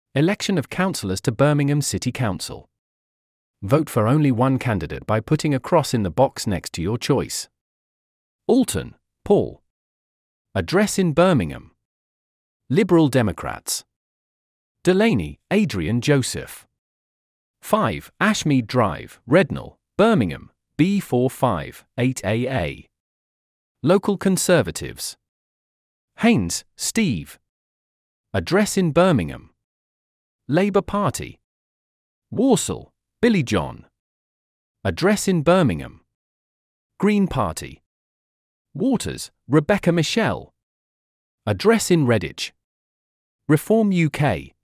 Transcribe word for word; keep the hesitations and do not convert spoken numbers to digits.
Election of councillors to Birmingham City Council. Vote for only one candidate by putting a cross in the box next to your choice. Alton, Paul. Address in Birmingham. Liberal Democrats. Delaney, Adrian Joseph. five Ashmead Drive, Rednall, Birmingham, B four five eight A A. Local Conservatives. Haynes, Steve. Address in Birmingham. Labour Party. Walsall, Billy John. Address in Birmingham. Green Party. Waters, Rebecca Michelle. Address in Redditch. Reform U K.